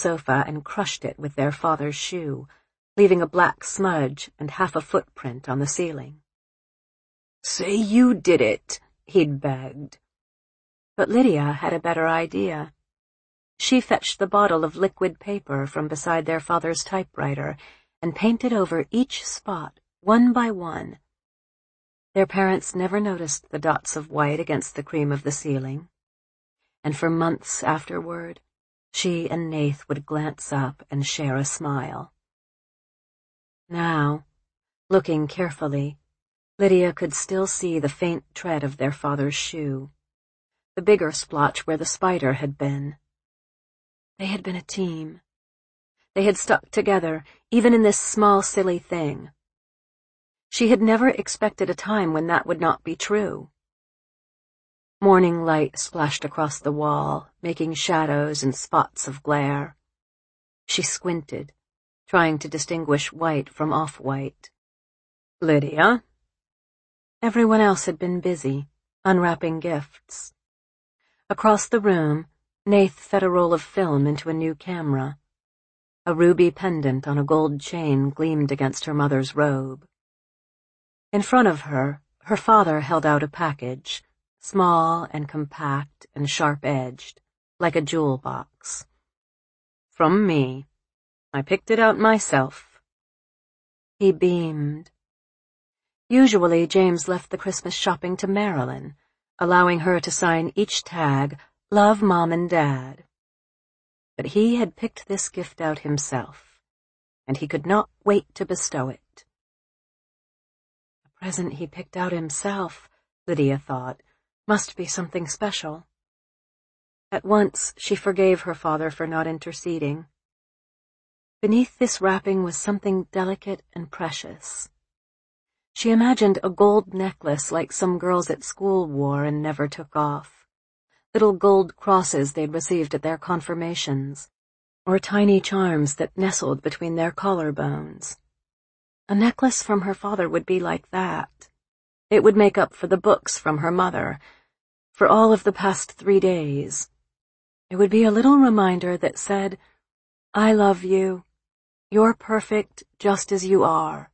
sofa and crushed it with their father's shoe, leaving a black smudge and half a footprint on the ceiling. "Say you did it," he'd begged. But Lydia had a better idea. She fetched the bottle of liquid paper from beside their father's typewriter and painted over each spot, one by one. Their parents never noticed the dots of white against the cream of the ceiling, and for months afterward, she and Nath would glance up and share a smile. Now, looking carefully, Lydia could still see the faint tread of their father's shoe, the bigger splotch where the spider had been. They had been a team. They had stuck together, even in this small, silly thing. She had never expected a time when that would not be true. Morning light splashed across the wall, making shadows and spots of glare. She squinted, trying to distinguish white from off-white. "Lydia?" Everyone else had been busy, unwrapping gifts. Across the room, Nath fed a roll of film into a new camera. A ruby pendant on a gold chain gleamed against her mother's robe. In front of her, her father held out a package, small and compact and sharp-edged, like a jewel box. "From me. I picked it out myself." He beamed. Usually, James left the Christmas shopping to Marilyn, allowing her to sign each tag, "Love, Mom and Dad." But he had picked this gift out himself, and he could not wait to bestow it. The present he picked out himself, Lydia thought, must be something special. At once, she forgave her father for not interceding. Beneath this wrapping was something delicate and precious. She imagined a gold necklace like some girls at school wore and never took off, little gold crosses they'd received at their confirmations, or tiny charms that nestled between their collarbones. A necklace from her father would be like that. It would make up for the books from her mother, for all of the past 3 days. It would be a little reminder that said, "I love you. You're perfect just as you are."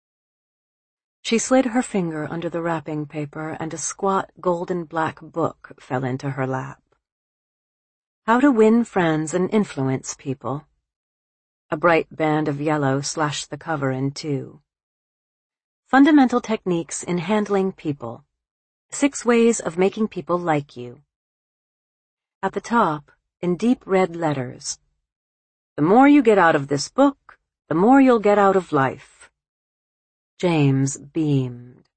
She slid her finger under the wrapping paper and a squat golden-black book fell into her lap. How to Win Friends and Influence People. A bright band of yellow slashed the cover in two. Fundamental Techniques in Handling People. 6 Ways of Making People Like You. At the top, in deep red letters, "The more you get out of this book, the more you'll get out of life." James beamed.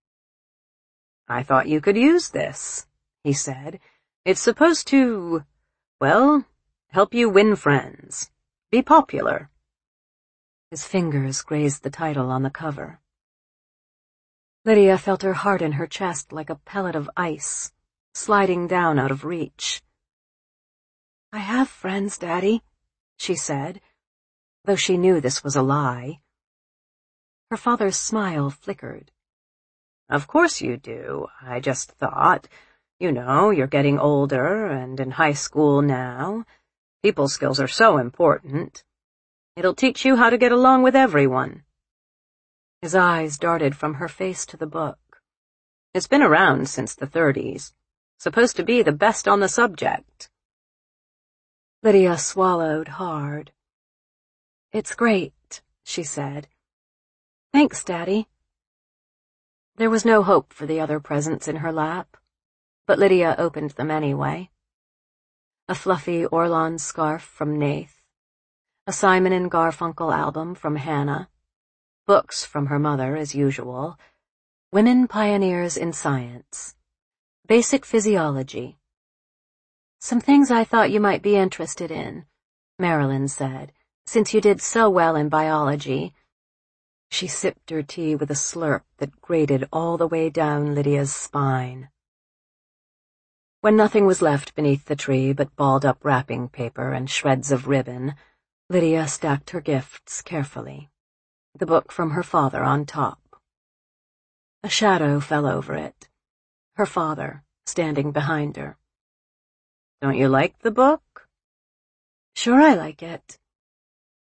"I thought you could use this," he said. "It's supposed to, well, help you win friends. Be popular." His fingers grazed the title on the cover. Lydia felt her heart in her chest like a pellet of ice, sliding down out of reach. "I have friends, Daddy," she said, though she knew this was a lie. Her father's smile flickered. "Of course you do. I just thought, you're getting older and in high school now. People skills are so important. It'll teach you how to get along with everyone." His eyes darted from her face to the book. "It's been around since the 30s. Supposed to be the best on the subject." Lydia swallowed hard. "It's great," she said. "Thanks, Daddy." There was no hope for the other presents in her lap, but Lydia opened them anyway. A fluffy Orlon scarf from Nath, a Simon and Garfunkel album from Hannah, books from her mother, as usual, Women Pioneers in Science, Basic Physiology. "Some things I thought you might be interested in," Marilyn said, "since you did so well in biology." She sipped her tea with a slurp that grated all the way down Lydia's spine. When nothing was left beneath the tree but balled-up wrapping paper and shreds of ribbon, Lydia stacked her gifts carefully, the book from her father on top. A shadow fell over it, her father standing behind her. "Don't you like the book?" "Sure I like it,"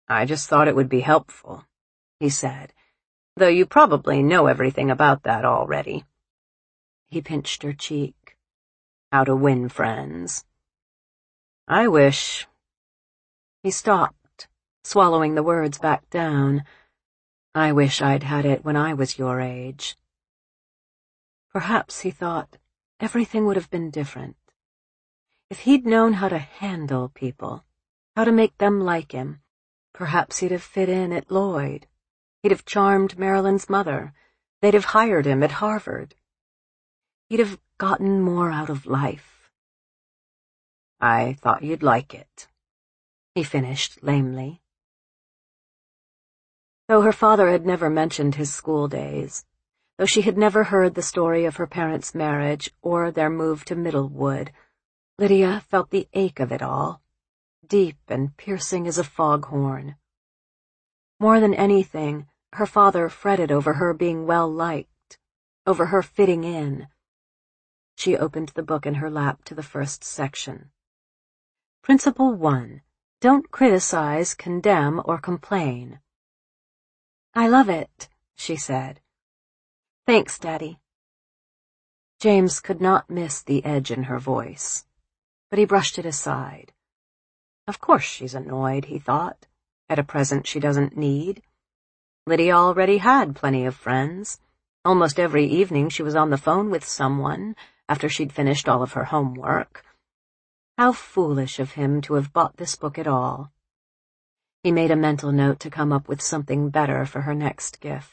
I just thought it would be helpful, he said, though you probably know everything about that already. He pinched her cheek. How to win friends. I wish. He stopped, swallowing the words back down. I wish I'd had it when I was your age. Perhaps, he thought, everything would have been different. If he'd known how to handle people, how to make them like him, perhaps he'd have fit in at Lloyd. He'd have charmed Marilyn's mother. They'd have hired him at Harvard. He'd have gotten more out of life. I thought you'd like it, he finished lamely. Though her father had never mentioned his school days, though she had never heard the story of her parents' marriage or their move to Middlewood, Lydia felt the ache of it all, deep and piercing as a foghorn. More than anything, her father fretted over her being well-liked, over her fitting in. She opened the book in her lap to the first section. Principle 1. Don't criticize, condemn, or complain. I love it, she said. Thanks, Daddy. James could not miss the edge in her voice, but he brushed it aside. Of course she's annoyed, he thought, at a present she doesn't need. Lydia already had plenty of friends. Almost every evening she was on the phone with someone after she'd finished all of her homework. How foolish of him to have bought this book at all. He made a mental note to come up with something better for her next gift.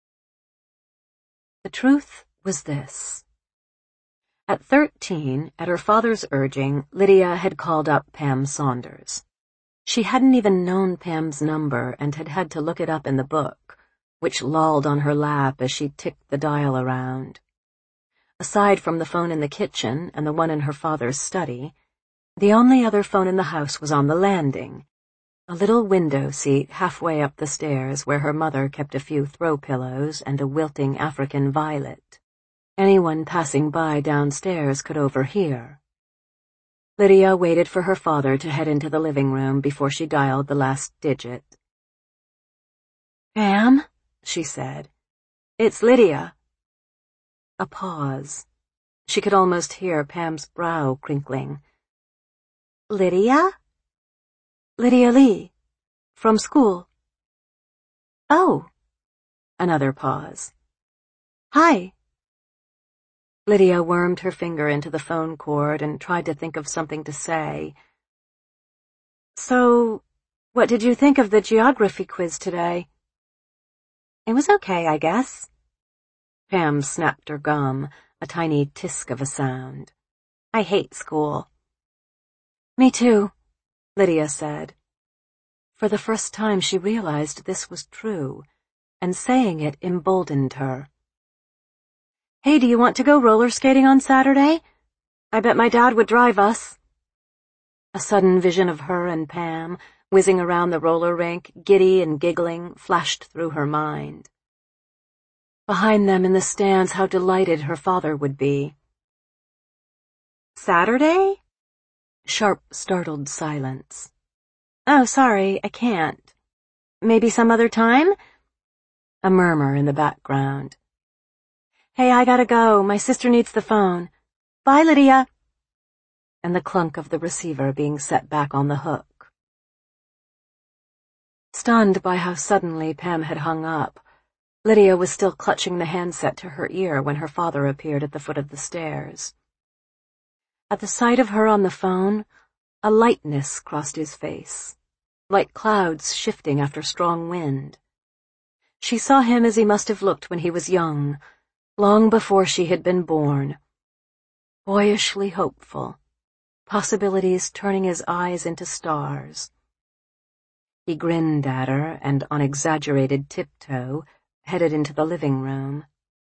The truth was this. At 13, at her father's urging, Lydia had called up Pam Saunders. She hadn't even known Pam's number and had had to look it up in the book, which lolled on her lap as she ticked the dial around. Aside from the phone in the kitchen and the one in her father's study, the only other phone in the house was on the landing, a little window seat halfway up the stairs where her mother kept a few throw pillows and a wilting African violet. Anyone passing by downstairs could overhear. Lydia waited for her father to head into the living room before she dialed the last digit. Pam, she said. It's Lydia. A pause. She could almost hear Pam's brow crinkling. Lydia? Lydia Lee. From school. Oh. Another pause. Hi. Lydia wormed her finger into the phone cord and tried to think of something to say. So, what did you think of the geography quiz today? It was okay, I guess. Pam snapped her gum, a tiny tisk of a sound. I hate school. Me too, Lydia said. For the first time she realized this was true, and saying it emboldened her. Hey, do you want to go roller skating on Saturday? I bet my dad would drive us. A sudden vision of her and Pam, whizzing around the roller rink, giddy and giggling, flashed through her mind. Behind them in the stands, how delighted her father would be. Saturday? Sharp, startled silence. Oh, sorry, I can't. Maybe some other time? A murmur in the background. Hey, I gotta go. My sister needs the phone. Bye, Lydia. And the clunk of the receiver being set back on the hook. Stunned by how suddenly Pam had hung up, Lydia was still clutching the handset to her ear when her father appeared at the foot of the stairs. At the sight of her on the phone, a lightness crossed his face, like clouds shifting after strong wind. She saw him as he must have looked when he was young, long before she had been born. Boyishly hopeful, possibilities turning his eyes into stars. He grinned at her and, on exaggerated tiptoe, headed into the living room.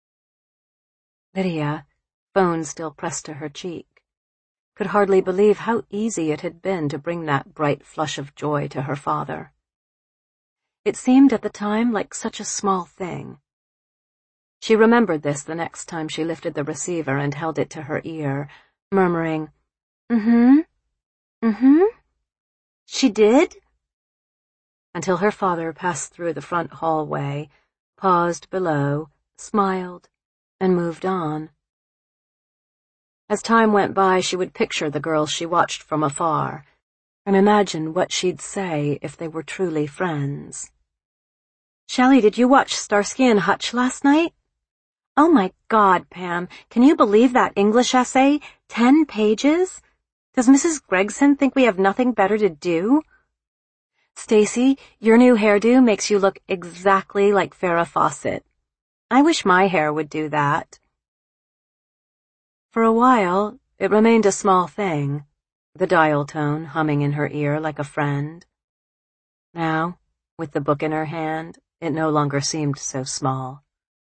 Lydia, phone still pressed to her cheek, could hardly believe how easy it had been to bring that bright flush of joy to her father. It seemed at the time like such a small thing. She remembered this the next time she lifted the receiver and held it to her ear, murmuring, "Mm-hmm. Mm-hmm. She did?" until her father passed through the front hallway, paused below, smiled, and moved on. As time went by, she would picture the girls she watched from afar and imagine what she'd say if they were truly friends. "Shelley, did you watch Starsky and Hutch last night?" "Oh my God, Pam, can you believe that English essay? 10 pages? Does Mrs. Gregson think we have nothing better to do?" "Stacy, your new hairdo makes you look exactly like Farrah Fawcett. I wish my hair would do that." For a while, it remained a small thing, the dial tone humming in her ear like a friend. Now, with the book in her hand, it no longer seemed so small.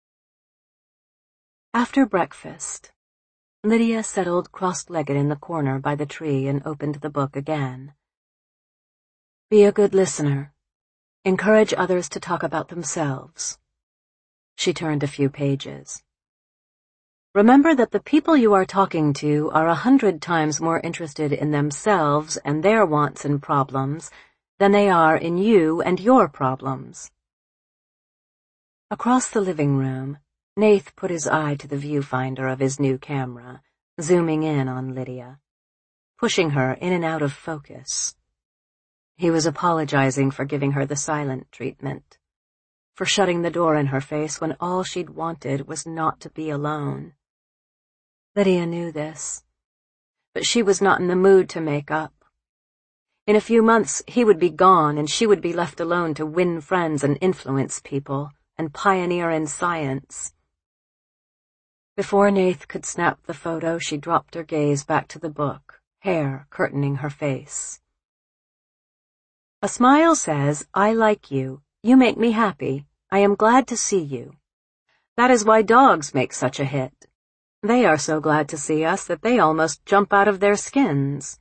After breakfast, Lydia settled cross-legged in the corner by the tree and opened the book again. Be a good listener. Encourage others to talk about themselves. She turned a few pages. Remember that the people you are talking to are 100 times more interested in themselves and their wants and problems than they are in you and your problems. Across the living room, Nath put his eye to the viewfinder of his new camera, zooming in on Lydia, pushing her in and out of focus. He was apologizing for giving her the silent treatment, for shutting the door in her face when all she'd wanted was not to be alone. Lydia knew this, but she was not in the mood to make up. In a few months, he would be gone and she would be left alone to win friends and influence people and pioneer in science. Before Nath could snap the photo, she dropped her gaze back to the book, hair curtaining her face. A smile says, "I like you. You make me happy. I am glad to see you. That is why dogs make such a hit. They are so glad to see us that they almost jump out of their skins."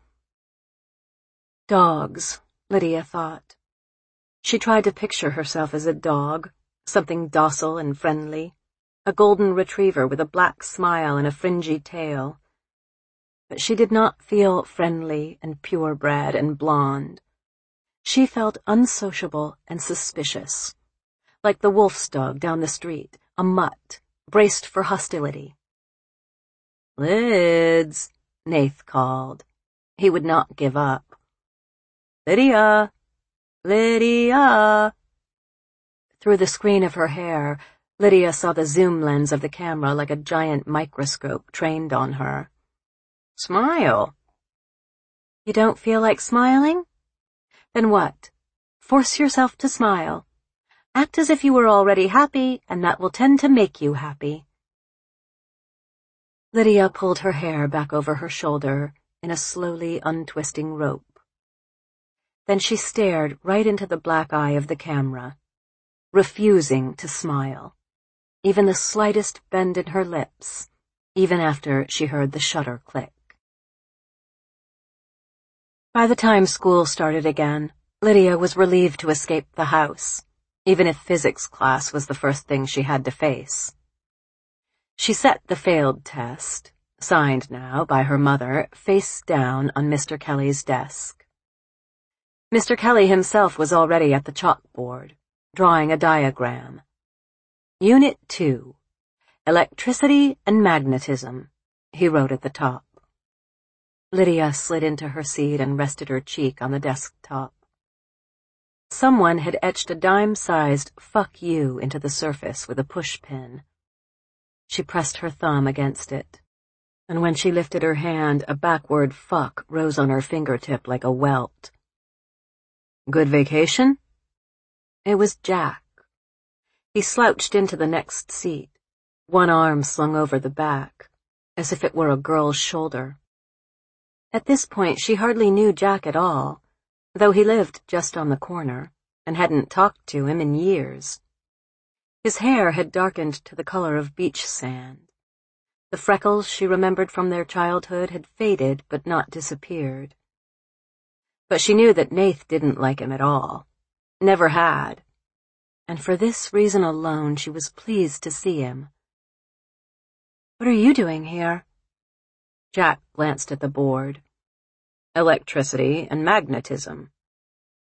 Dogs, Lydia thought. She tried to picture herself as a dog, something docile and friendly, a golden retriever with a black smile and a fringy tail. But she did not feel friendly and purebred and blonde. She felt unsociable and suspicious, like the wolf's dog down the street, a mutt, braced for hostility. "Lids," Nath called. He would not give up. "Lydia! Lydia!" Through the screen of her hair, Lydia saw the zoom lens of the camera like a giant microscope trained on her. "Smile." "You don't feel like smiling? Then what? Force yourself to smile. Act as if you were already happy, and that will tend to make you happy." Lydia pulled her hair back over her shoulder in a slowly untwisting rope. Then she stared right into the black eye of the camera, refusing to smile, even the slightest bend in her lips, even after she heard the shutter click. By the time school started again, Lydia was relieved to escape the house, even if physics class was the first thing she had to face. She set the failed test, signed now by her mother, face down on Mr. Kelly's desk. Mr. Kelly himself was already at the chalkboard, drawing a diagram. Unit 2, Electricity and Magnetism, he wrote at the top. Lydia slid into her seat and rested her cheek on the desktop. Someone had etched a dime-sized "fuck you" into the surface with a pushpin. She pressed her thumb against it, and when she lifted her hand, a backward fuck rose on her fingertip like a welt. "Good vacation?" It was Jack. He slouched into the next seat, one arm slung over the back, as if it were a girl's shoulder. At this point, she hardly knew Jack at all, though he lived just on the corner and hadn't talked to him in years. His hair had darkened to the color of beach sand. The freckles she remembered from their childhood had faded but not disappeared. But she knew that Nath didn't like him at all, never had, and for this reason alone she was pleased to see him. "What are you doing here?" Jack glanced at the board. "Electricity and magnetism."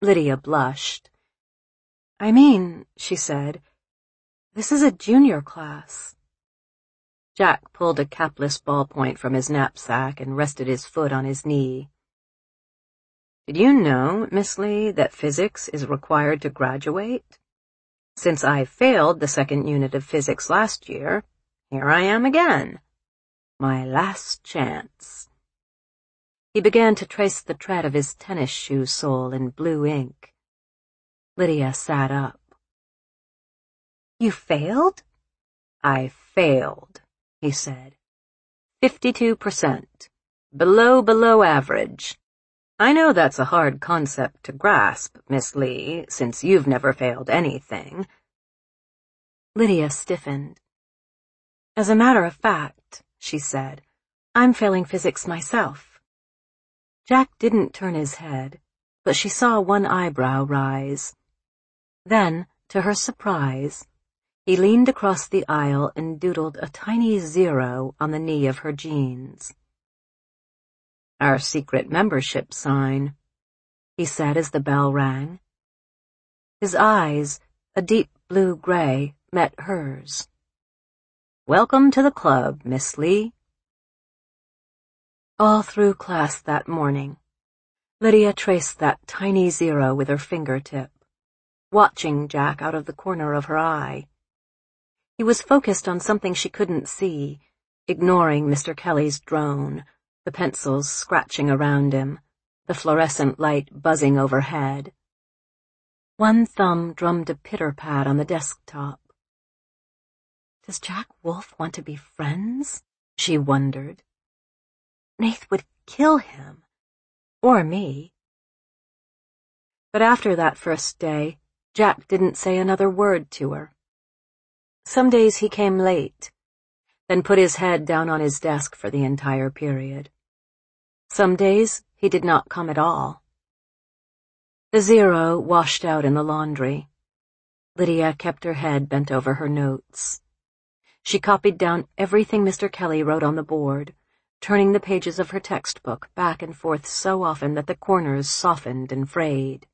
Lydia blushed. "I mean," she said, "this is a junior class." Jack pulled a capless ballpoint from his knapsack and rested his foot on his knee. "Did you know, Miss Lee, that physics is required to graduate? Since I failed the second unit of physics last year, here I am again. My last chance." He began to trace the tread of his tennis shoe sole in blue ink. Lydia sat up. "You failed?" "I failed," he said. 52%. Below average. I know that's a hard concept to grasp, Miss Lee, since you've never failed anything. Lydia stiffened. "As a matter of fact," she said, "I'm failing physics myself." Jack didn't turn his head, but she saw one eyebrow rise. Then, to her surprise, he leaned across the aisle and doodled a tiny 0 on the knee of her jeans. "Our secret membership sign," he said as the bell rang. His eyes, a deep blue-gray, met hers. "Welcome to the club, Miss Lee." All through class that morning, Lydia traced that tiny 0 with her fingertip, watching Jack out of the corner of her eye. He was focused on something she couldn't see, ignoring Mr. Kelly's drone, the pencils scratching around him, the fluorescent light buzzing overhead. One thumb drummed a pitter-pat on the desktop. Does Jack Wolfe want to be friends? She wondered. Nath would kill him. Or me. But after that first day, Jack didn't say another word to her. Some days he came late, then put his head down on his desk for the entire period. Some days he did not come at all. The 0 washed out in the laundry. Lydia kept her head bent over her notes. She copied down everything Mr. Kelly wrote on the board, turning the pages of her textbook back and forth so often that the corners softened and frayed.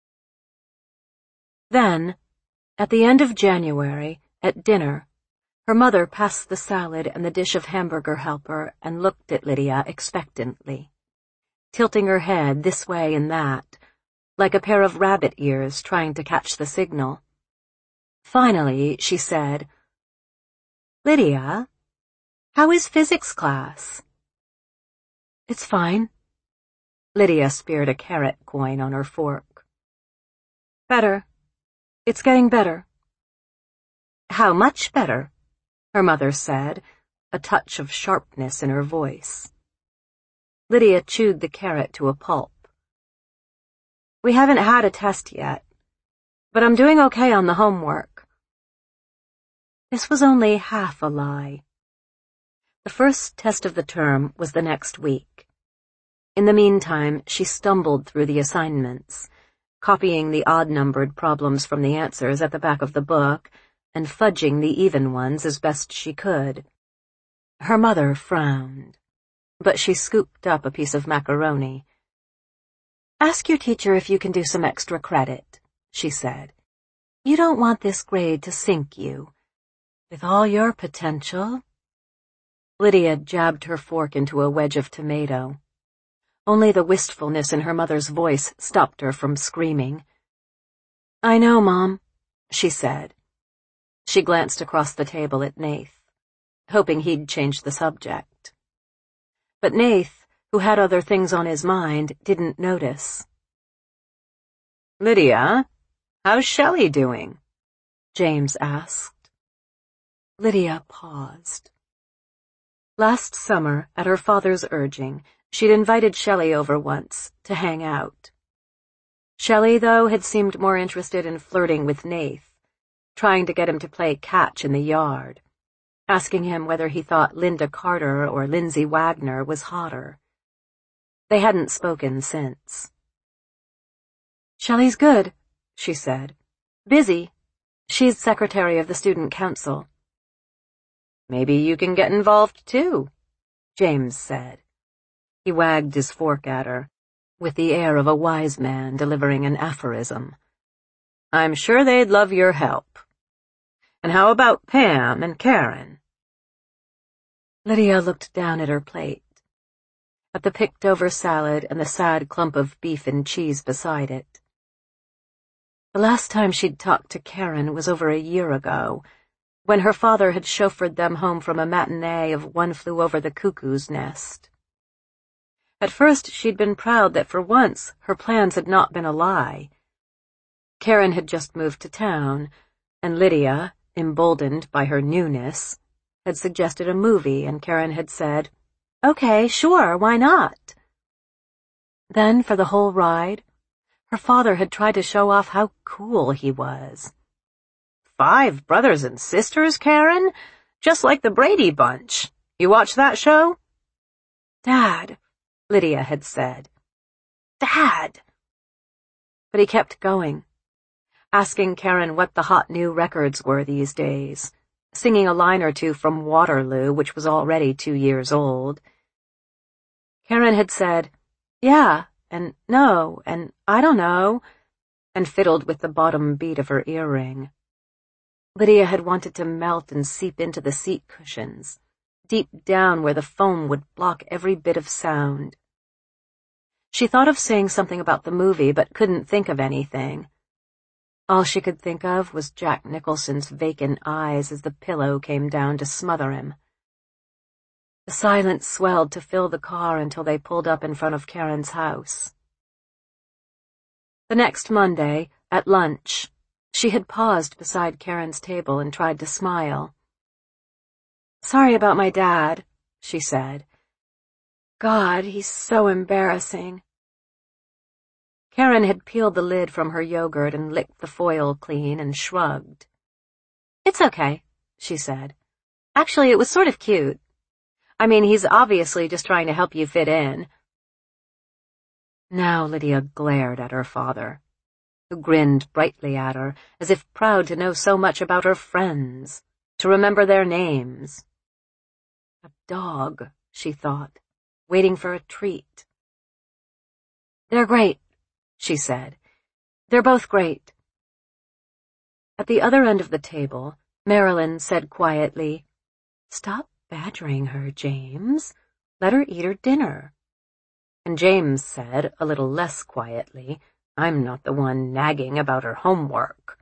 Then, at the end of January, at dinner, her mother passed the salad and the dish of hamburger helper and looked at Lydia expectantly, tilting her head this way and that, like a pair of rabbit ears trying to catch the signal. Finally, she said, "Lydia, how is physics class?" "It's fine." Lydia speared a carrot coin on her fork. "Better. It's getting better." "How much better?" her mother said, a touch of sharpness in her voice. Lydia chewed the carrot to a pulp. "We haven't had a test yet, but I'm doing okay on the homework." This was only half a lie. The first test of the term was the next week. In the meantime, she stumbled through the assignments, copying the odd-numbered problems from the answers at the back of the book and fudging the even ones as best she could. Her mother frowned, but she scooped up a piece of macaroni. "Ask your teacher if you can do some extra credit," she said. "You don't want this grade to sink you. With all your potential." Lydia jabbed her fork into a wedge of tomato. Only the wistfulness in her mother's voice stopped her from screaming. "I know, Mom," she said. She glanced across the table at Nath, hoping he'd change the subject. But Nath, who had other things on his mind, didn't notice. "Lydia, how's Shelley doing?" James asked. Lydia paused. Last summer, at her father's urging, she'd invited Shelley over once to hang out. Shelley, though, had seemed more interested in flirting with Nath, trying to get him to play catch in the yard, asking him whether he thought Linda Carter or Lindsay Wagner was hotter. They hadn't spoken since. "Shelley's good," she said. "Busy. She's secretary of the student council." "Maybe you can get involved too," James said. He wagged his fork at her. with the air of a wise man delivering an aphorism. "I'm sure they'd love your help. And how about Pam and Karen?" Lydia looked down at her plate, at the picked-over salad and the sad clump of beef and cheese beside it. The last time she'd talked to Karen was over a year ago, when her father had chauffeured them home from a matinee of One Flew Over the Cuckoo's Nest. At first she'd been proud that for once her plans had not been a lie. Karen had just moved to town, and Lydia, emboldened by her newness, had suggested a movie, and Karen had said, "Okay, sure, why not?" Then, for the whole ride, her father had tried to show off how cool he was. "5 brothers and sisters, Karen? Just like the Brady Bunch. You watch that show?" "Dad," Lydia had said. "Dad!" But he kept going, asking Karen what the hot new records were these days, singing a line or two from Waterloo, which was already 2 years old. Karen had said, "Yeah," and "no," and "I don't know," and fiddled with the bottom bead of her earring. Lydia had wanted to melt and seep into the seat cushions, deep down where the foam would block every bit of sound. She thought of saying something about the movie, but couldn't think of anything. All she could think of was Jack Nicholson's vacant eyes as the pillow came down to smother him. The silence swelled to fill the car until they pulled up in front of Karen's house. The next Monday, at lunch, she had paused beside Karen's table and tried to smile. "Sorry about my dad," she said. "God, he's so embarrassing." Karen had peeled the lid from her yogurt and licked the foil clean and shrugged. "It's okay," she said. "Actually, it was sort of cute. I mean, he's obviously just trying to help you fit in." Now Lydia glared at her father, who grinned brightly at her, as if proud to know so much about her friends, to remember their names. A dog, she thought, waiting for a treat. "They're great," she said. "They're both great." At the other end of the table, Marilyn said quietly, "Stop badgering her, James. Let her eat her dinner." And James said, a little less quietly, "I'm not the one nagging about her homework."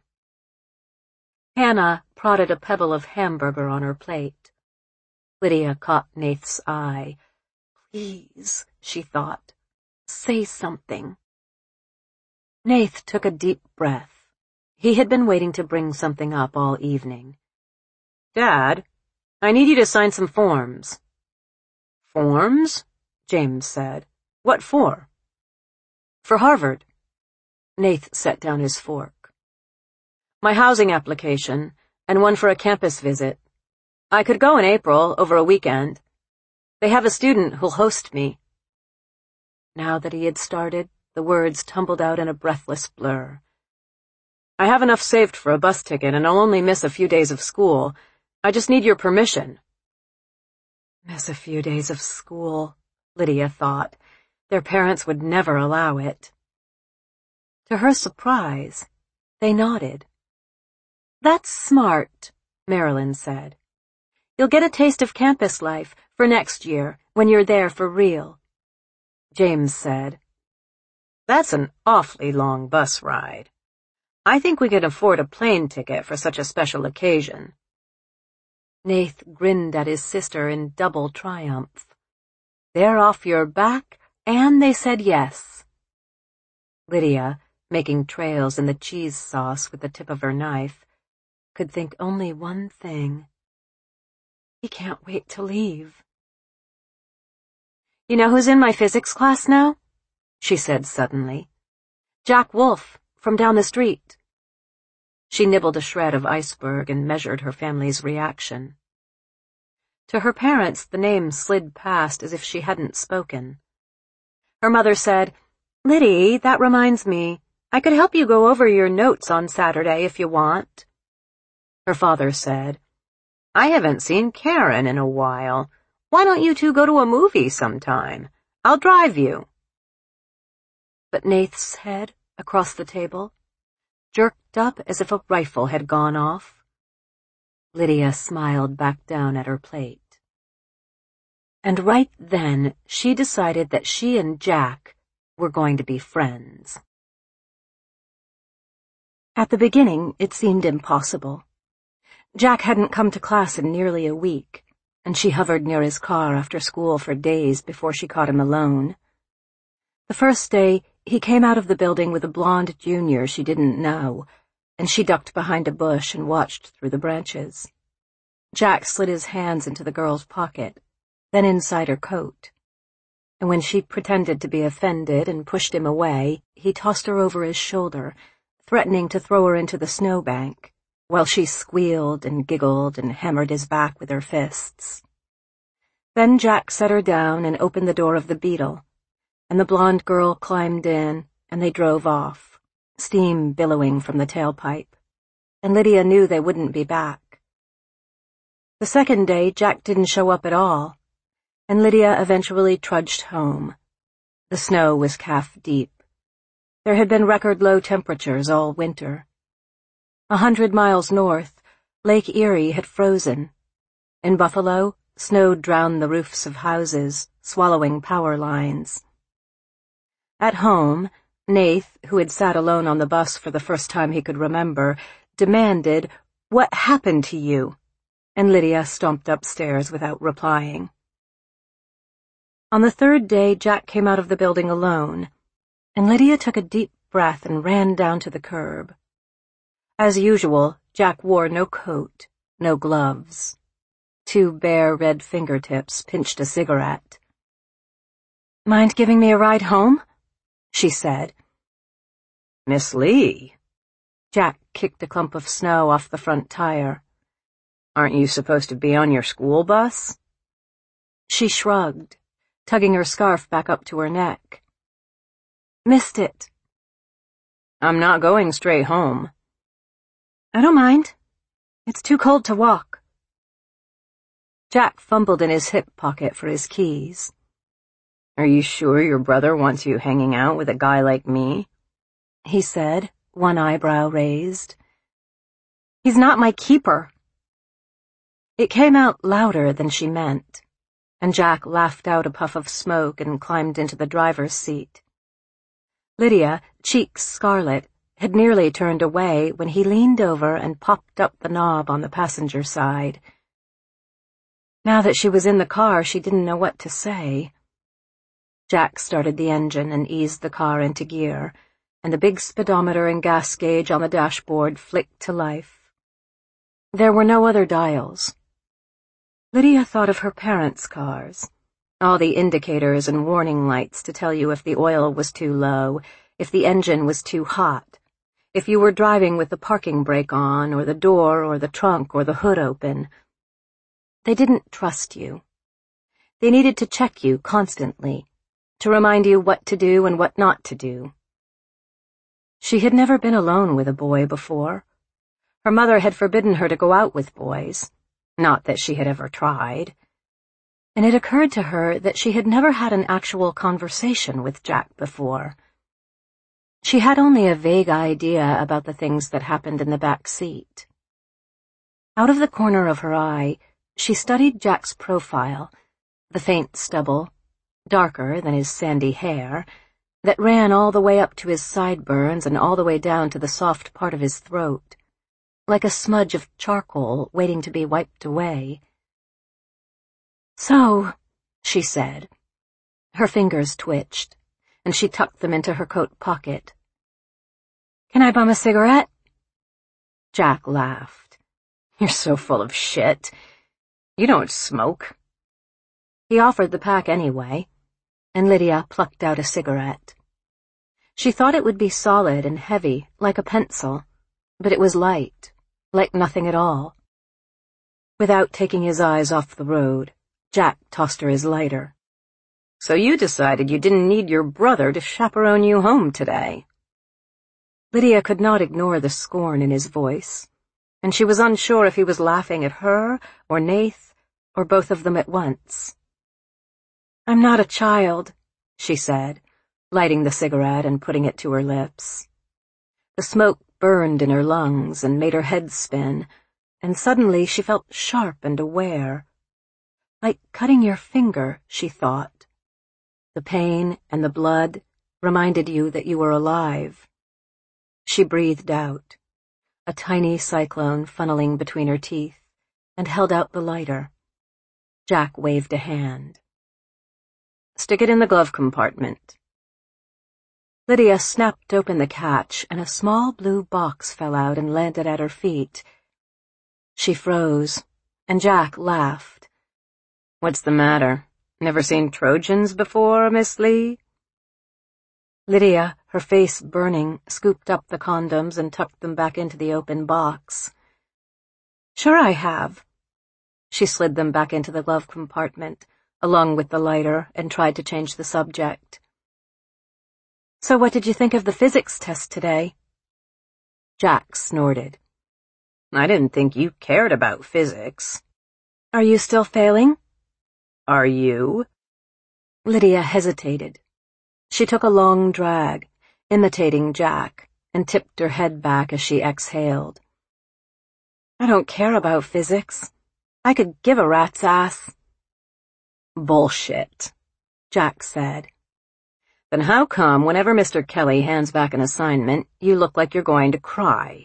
Hannah prodded a pebble of hamburger on her plate. Lydia caught Nath's eye. "Please," she thought, "say something." Nath took a deep breath. He had been waiting to bring something up all evening. "Dad, I need you to sign some forms." "Forms?" James said. "What for?" "For Harvard." Nath set down his fork. "My housing application, and one for a campus visit. I could go in April, over a weekend. They have a student who'll host me." Now that he had started, the words tumbled out in a breathless blur. "I have enough saved for a bus ticket, and I'll only miss a few days of school. I just need your permission." Miss a few days of school, Lydia thought. Their parents would never allow it. To her surprise, they nodded. "That's smart," Marilyn said. "You'll get a taste of campus life for next year, when you're there for real." James said, "That's an awfully long bus ride. I think we could afford a plane ticket for such a special occasion." Nath grinned at his sister in double triumph. "They're off your back, and they said yes." Lydia, making trails in the cheese sauce with the tip of her knife, could think only one thing. He can't wait to leave. "You know who's in my physics class now?" she said suddenly. "Jack Wolf, from down the street." She nibbled a shred of iceberg and measured her family's reaction. To her parents, the name slid past as if she hadn't spoken. Her mother said, "Liddy, that reminds me. I could help you go over your notes on Saturday if you want." Her father said, "I haven't seen Karen in a while. Why don't you two go to a movie sometime? I'll drive you." but Nath's head, across the table, jerked up as if a rifle had gone off. Lydia smiled back down at her plate. And right then she decided that she and Jack were going to be friends. At the beginning, it seemed impossible. Jack hadn't come to class in nearly a week, and she hovered near his car after school for days before she caught him alone. The first day, he came out of the building with a blonde junior she didn't know, and she ducked behind a bush and watched through the branches. Jack slid his hands into the girl's pocket, then inside her coat, and when she pretended to be offended and pushed him away, he tossed her over his shoulder, threatening to throw her into the snowbank, while she squealed and giggled and hammered his back with her fists. Then Jack set her down and opened the door of the Beetle, and the blonde girl climbed in, and they drove off, steam billowing from the tailpipe, and Lydia knew they wouldn't be back. The second day, Jack didn't show up at all, and Lydia eventually trudged home. The snow was calf-deep. There had been record-low temperatures all winter. 100 miles north, Lake Erie had frozen. In Buffalo, snow drowned the roofs of houses, swallowing power lines. At home, Nath, who had sat alone on the bus for the first time he could remember, demanded, "What happened to you?" and Lydia stomped upstairs without replying. On the third day, Jack came out of the building alone, and Lydia took a deep breath and ran down to the curb. As usual, Jack wore no coat, no gloves. 2 bare red fingertips pinched a cigarette. "Mind giving me a ride home?" she said. "Miss Lee." Jack kicked a clump of snow off the front tire. "Aren't you supposed to be on your school bus?" She shrugged, tugging her scarf back up to her neck. "Missed it." "I'm not going straight home." "I don't mind. It's too cold to walk." Jack fumbled in his hip pocket for his keys. "Are you sure your brother wants you hanging out with a guy like me?" he said, one eyebrow raised. "He's not my keeper." It came out louder than she meant, and Jack laughed out a puff of smoke and climbed into the driver's seat. Lydia, cheeks scarlet, had nearly turned away when he leaned over and popped up the knob on the passenger side. Now that she was in the car, she didn't know what to say. Jack started the engine and eased the car into gear, and the big speedometer and gas gauge on the dashboard flicked to life. There were no other dials. Lydia thought of her parents' cars, all the indicators and warning lights to tell you if the oil was too low, if the engine was too hot, if you were driving with the parking brake on, or the door or the trunk or the hood open. They didn't trust you. They needed to check you constantly, to remind you what to do and what not to do. She had never been alone with a boy before. Her mother had forbidden her to go out with boys, not that she had ever tried. And it occurred to her that she had never had an actual conversation with Jack before. She had only a vague idea about the things that happened in the back seat. Out of the corner of her eye, she studied Jack's profile, the faint stubble, darker than his sandy hair, that ran all the way up to his sideburns and all the way down to the soft part of his throat, like a smudge of charcoal waiting to be wiped away. "So," she said. Her fingers twitched, and she tucked them into her coat pocket. "Can I bum a cigarette?" Jack laughed. "You're so full of shit. You don't smoke." He offered the pack anyway, and Lydia plucked out a cigarette. She thought it would be solid and heavy, like a pencil, but it was light, like nothing at all. Without taking his eyes off the road, Jack tossed her his lighter. "So you decided you didn't need your brother to chaperone you home today?" Lydia could not ignore the scorn in his voice, and she was unsure if he was laughing at her or Nath, or both of them at once. "I'm not a child," she said. lighting the cigarette and putting it to her lips. The smoke burned in her lungs and made her head spin, and suddenly she felt sharp and aware. Like cutting your finger, she thought. The pain and the blood reminded you that you were alive. She breathed out, a tiny cyclone funneling between her teeth, and held out the lighter. Jack waved a hand. "Stick it in the glove compartment." Lydia snapped open the catch, and a small blue box fell out and landed at her feet. She froze, and Jack laughed. "What's the matter? Never seen Trojans before, Miss Lee?" Lydia, her face burning, scooped up the condoms and tucked them back into the open box. "Sure I have." She slid them back into the glove compartment, along with the lighter, and tried to change the subject. "So what did you think of the physics test today?" Jack snorted. "I didn't think you cared about physics." "Are you still failing?" "Are you?" Lydia hesitated. She took a long drag, imitating Jack, and tipped her head back as she exhaled. "I don't care about physics. I could give a rat's ass." "Bullshit," Jack said. "Then how come whenever Mr. Kelly hands back an assignment, you look like you're going to cry?"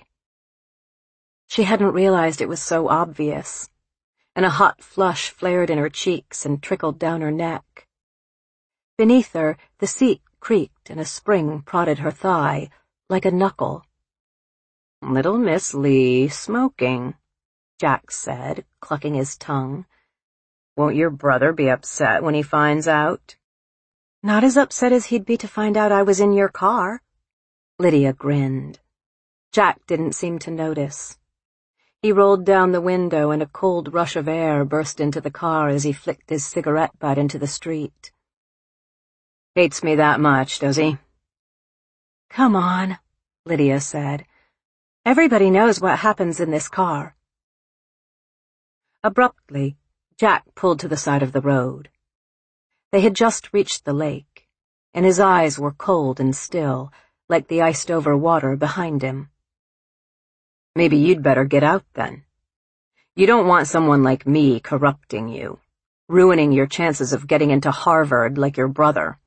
She hadn't realized it was so obvious, and a hot flush flared in her cheeks and trickled down her neck. Beneath her, the seat creaked and a spring prodded her thigh, like a knuckle. "Little Miss Lee smoking," Jack said, clucking his tongue. "Won't your brother be upset when he finds out?" "Not as upset as he'd be to find out I was in your car." Lydia grinned. Jack didn't seem to notice. He rolled down the window and a cold rush of air burst into the car as he flicked his cigarette butt into the street. "Hates me that much, does he?" "Come on," Lydia said. "Everybody knows what happens in this car." Abruptly, Jack pulled to the side of the road. They had just reached the lake, and his eyes were cold and still, like the iced-over water behind him. "Maybe you'd better get out, then. You don't want someone like me corrupting you, ruining your chances of getting into Harvard like your brother."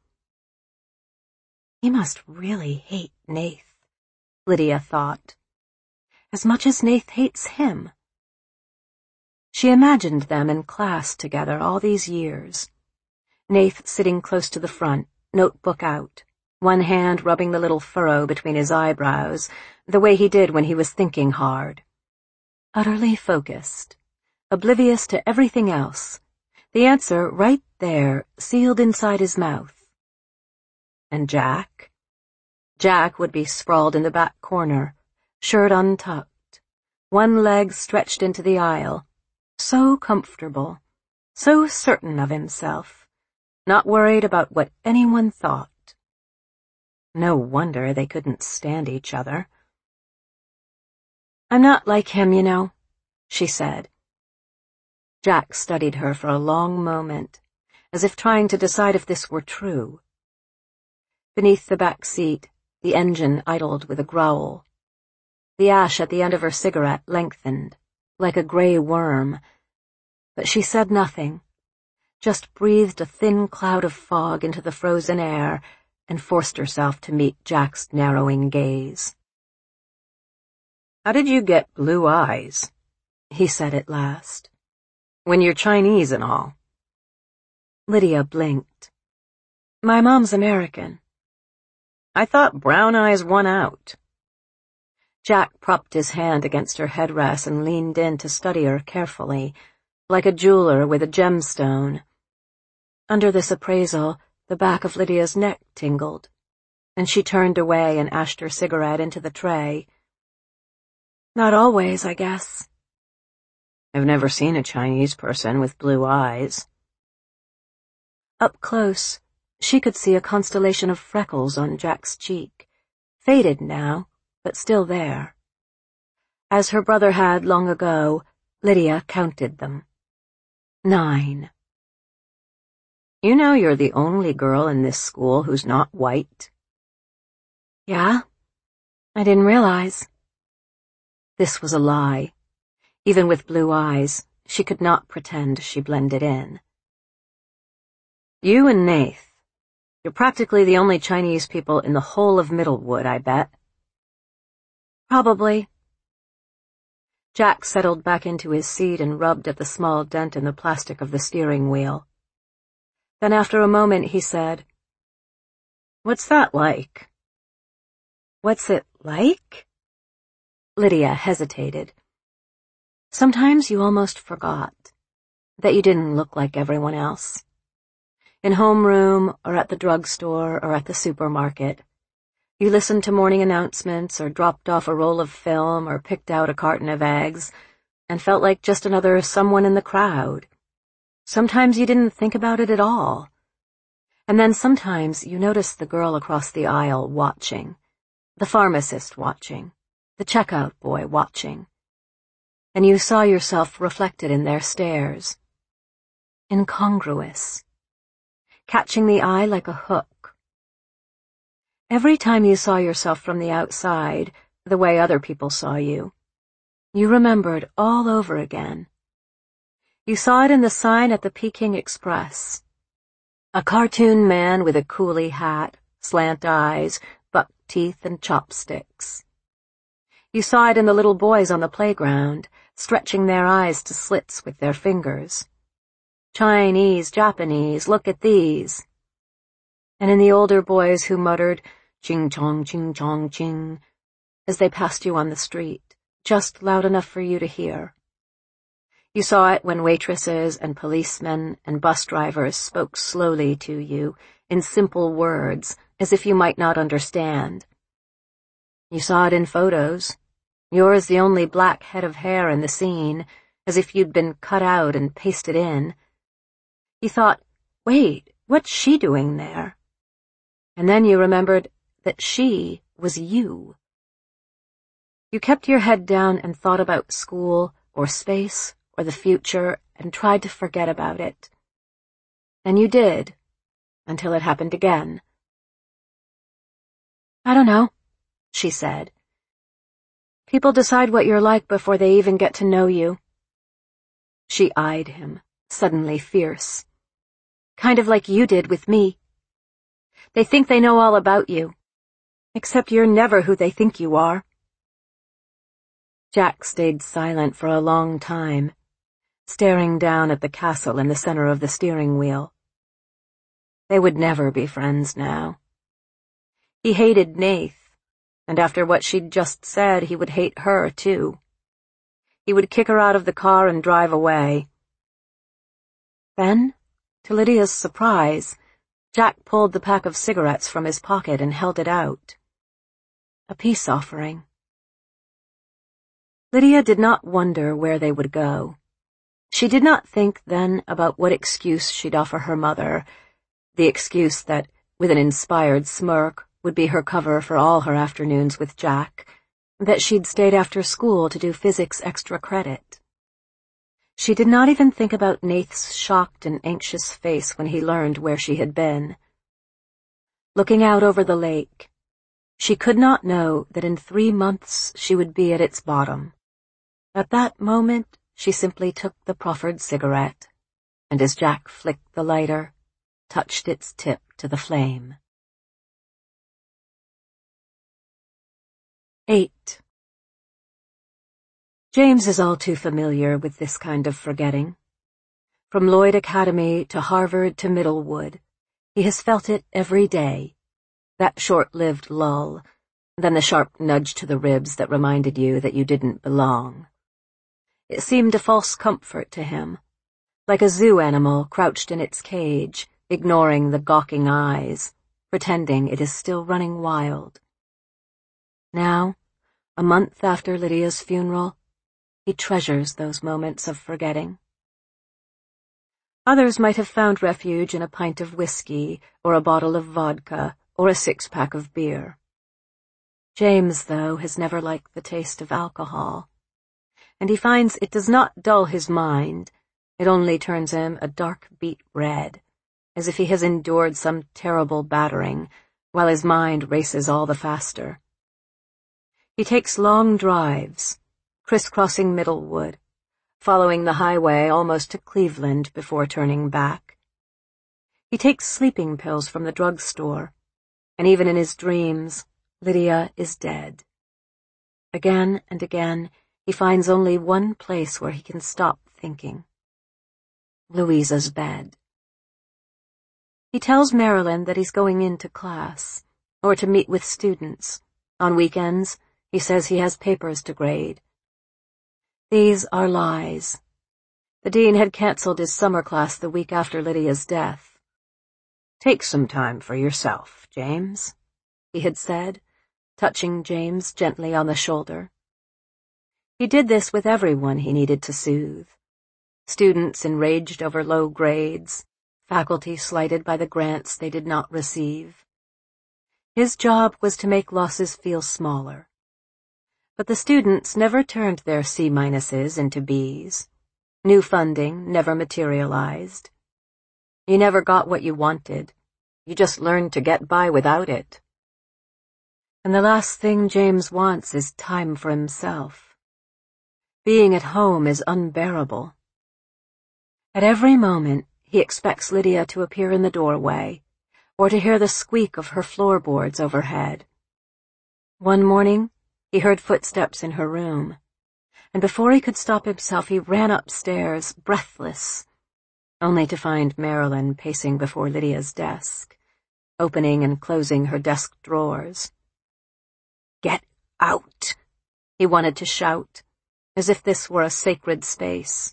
He must really hate Nath, Lydia thought. As much as Nath hates him. She imagined them in class together all these years. Nath sitting close to the front, notebook out, one hand rubbing the little furrow between his eyebrows, the way he did when he was thinking hard. Utterly focused, oblivious to everything else, the answer right there, sealed inside his mouth. And Jack? Jack would be sprawled in the back corner, shirt untucked, one leg stretched into the aisle, so comfortable, so certain of himself, not worried about what anyone thought. No wonder they couldn't stand each other. "I'm not like him, you know," she said. Jack studied her for a long moment, as if trying to decide if this were true. Beneath the back seat, the engine idled with a growl. The ash at the end of her cigarette lengthened, like a gray worm, but she said nothing, just breathed a thin cloud of fog into the frozen air and forced herself to meet Jack's narrowing gaze. "How did you get blue eyes?" he said at last. "When you're Chinese and all." Lydia blinked. "My mom's American." "I thought brown eyes won out." Jack propped his hand against her headrest and leaned in to study her carefully, like a jeweler with a gemstone. Under this appraisal, the back of Lydia's neck tingled, and she turned away and ashed her cigarette into the tray. "Not always, I guess." "I've never seen a Chinese person with blue eyes." Up close, she could see a constellation of freckles on Jack's cheek, faded now, but still there. As her brother had long ago, Lydia counted them. 9. You know you're the only girl in this school who's not white. Yeah? I didn't realize. This was a lie. Even with blue eyes, she could not pretend she blended in. You and Nath. You're practically the only Chinese people in the whole of Middlewood, I bet. Probably. Jack settled back into his seat and rubbed at the small dent in the plastic of the steering wheel. Then after a moment he said, "What's that like?" What's it like? Lydia hesitated. Sometimes you almost forgot that you didn't look like everyone else. In homeroom, or at the drugstore, or at the supermarket, you listened to morning announcements, or dropped off a roll of film, or picked out a carton of eggs, and felt like just another someone in the crowd. Sometimes you didn't think about it at all. And then sometimes you noticed the girl across the aisle watching, the pharmacist watching, the checkout boy watching, and you saw yourself reflected in their stares. Incongruous. Catching the eye like a hook. Every time you saw yourself from the outside, the way other people saw you, you remembered all over again. You saw it in the sign at the Peking Express. A cartoon man with a coolie hat, slant eyes, buck teeth, and chopsticks. You saw it in the little boys on the playground, stretching their eyes to slits with their fingers. Chinese, Japanese, look at these. And in the older boys who muttered, ching-chong, ching-chong, ching, as they passed you on the street, just loud enough for you to hear. You saw it when waitresses and policemen and bus drivers spoke slowly to you, in simple words, as if you might not understand. You saw it in photos, yours the only black head of hair in the scene, as if you'd been cut out and pasted in. You thought, wait, what's she doing there? And then you remembered that she was you. You kept your head down and thought about school or space or the future and tried to forget about it. And you did, until it happened again. I don't know, she said. People decide what you're like before they even get to know you. She eyed him, suddenly fierce. Kind of like you did with me. They think they know all about you, except you're never who they think you are. Jack stayed silent for a long time, staring down at the castle in the center of the steering wheel. They would never be friends now. He hated Nath, and after what she'd just said, he would hate her, too. He would kick her out of the car and drive away. Then, to Lydia's surprise, Jack pulled the pack of cigarettes from his pocket and held it out. A peace offering. Lydia did not wonder where they would go. She did not think then about what excuse she'd offer her mother, the excuse that, with an inspired smirk, would be her cover for all her afternoons with Jack, that she'd stayed after school to do physics extra credit. She did not even think about Nath's shocked and anxious face when he learned where she had been. Looking out over the lake, she could not know that in 3 months she would be at its bottom. At that moment, she simply took the proffered cigarette, and as Jack flicked the lighter, touched its tip to the flame. 8. James is all too familiar with this kind of forgetting. From Lloyd Academy to Harvard to Middlewood, he has felt it every day, that short-lived lull, then the sharp nudge to the ribs that reminded you that you didn't belong. It seemed a false comfort to him, like a zoo animal crouched in its cage, ignoring the gawking eyes, pretending it is still running wild. Now, a month after Lydia's funeral, he treasures those moments of forgetting. Others might have found refuge in a pint of whiskey, or a bottle of vodka, or a 6-pack of beer. James, though, has never liked the taste of alcohol, and he finds it does not dull his mind, it only turns him a dark beet red, as if he has endured some terrible battering, while his mind races all the faster. He takes long drives, crisscrossing Middlewood, following the highway almost to Cleveland before turning back. He takes sleeping pills from the drugstore, and even in his dreams, Lydia is dead. Again and again, he finds only one place where he can stop thinking. Louisa's bed. He tells Marilyn that he's going into class, or to meet with students. On weekends, he says he has papers to grade. These are lies. The dean had canceled his summer class the week after Lydia's death. "Take some time for yourself, James," he had said, touching James gently on the shoulder. He did this with everyone he needed to soothe. Students enraged over low grades, faculty slighted by the grants they did not receive. His job was to make losses feel smaller. But the students never turned their C-minuses into Bs. New funding never materialized. You never got what you wanted. You just learned to get by without it. And the last thing James wants is time for himself. Being at home is unbearable. At every moment, he expects Lydia to appear in the doorway, or to hear the squeak of her floorboards overhead. One morning, he heard footsteps in her room, and before he could stop himself, he ran upstairs, breathless, only to find Marilyn pacing before Lydia's desk, opening and closing her desk drawers. "Get out!" he wanted to shout, as if this were a sacred space.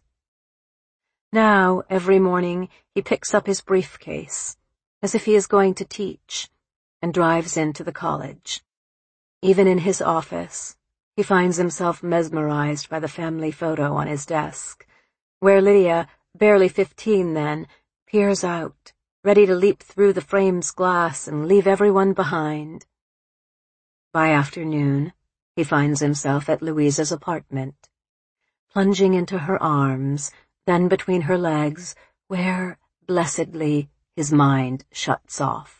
Now, every morning, he picks up his briefcase, as if he is going to teach, and drives into the college. Even in his office, he finds himself mesmerized by the family photo on his desk, where Lydia, barely 15 then, peers out, ready to leap through the frame's glass and leave everyone behind. By afternoon, he finds himself at Louisa's apartment, plunging into her arms, then between her legs, where, blessedly, his mind shuts off.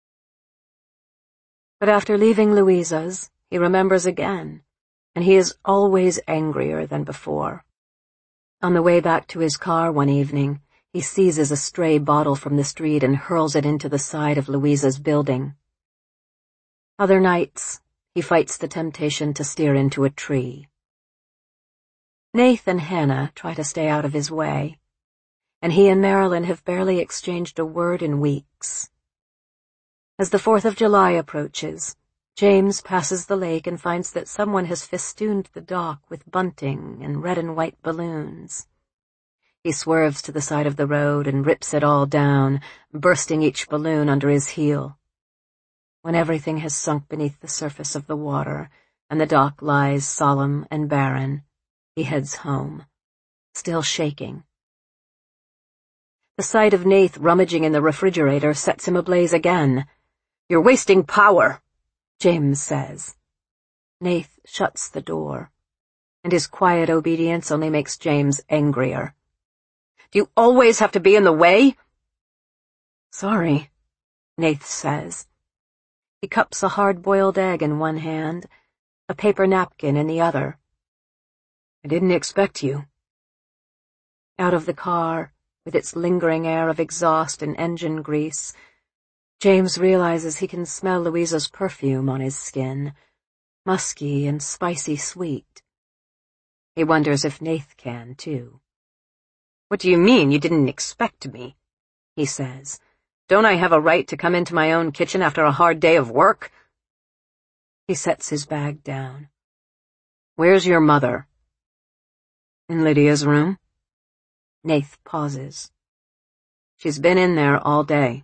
But after leaving Louisa's, he remembers again, and he is always angrier than before. On the way back to his car one evening, he seizes a stray bottle from the street and hurls it into the side of Louisa's building. Other nights, he fights the temptation to steer into a tree. Nath and Hannah try to stay out of his way, and he and Marilyn have barely exchanged a word in weeks. As the 4th of July approaches, James passes the lake and finds that someone has festooned the dock with bunting and red and white balloons. He swerves to the side of the road and rips it all down, bursting each balloon under his heel. When everything has sunk beneath the surface of the water and the dock lies solemn and barren, he heads home, still shaking. The sight of Nath rummaging in the refrigerator sets him ablaze again. "You're wasting power," James says. Nath shuts the door, and his quiet obedience only makes James angrier. "Do you always have to be in the way?" "Sorry," Nath says. He cups a hard-boiled egg in one hand, a paper napkin in the other. "I didn't expect you." Out of the car, with its lingering air of exhaust and engine grease, James realizes he can smell Louisa's perfume on his skin, musky and spicy sweet. He wonders if Nath can, too. "What do you mean you didn't expect me?" he says. "Don't I have a right to come into my own kitchen after a hard day of work?" He sets his bag down. "Where's your mother?" "In Lydia's room." Nath pauses. "She's been in there all day."